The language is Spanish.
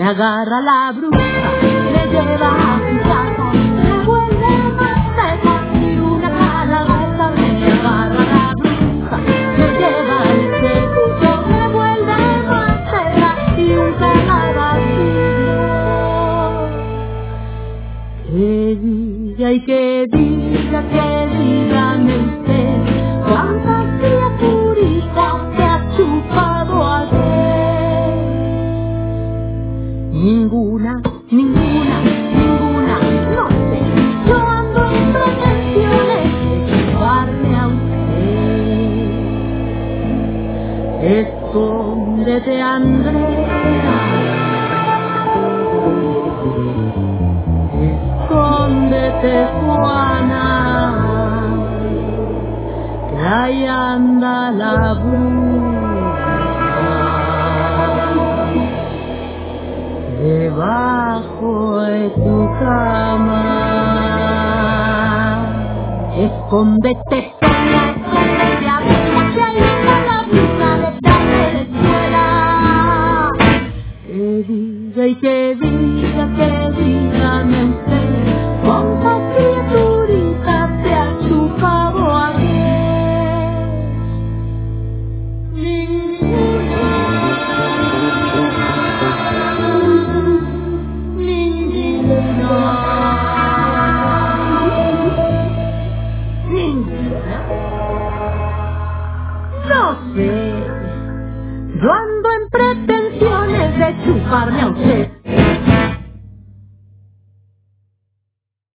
le agarra la bruja, le lleva a su casa, le vuelve maceta y una calabaza. Le agarra la bruja, le lleva al cebuto, le vuelve maceta y un calabacillo. Que diga y que dígame usted, ¿cuántas criaturitas se ha chupado ayer? Ninguna, no sé. Yo ando en pretensiones de chuparme a usted. Escóndete, Andrea. Escóndete, Juana, que ahí anda la bruja, debajo de tu cama. Escóndete, escóndete, abrila, que ahí anda la bruja detrás de la escuela. Que diga y que dígame usted, ¿cuántas criaturitas se ha chupado ayer? Ninguna. No sé. Yo ando en pretensiones de chuparme a usted.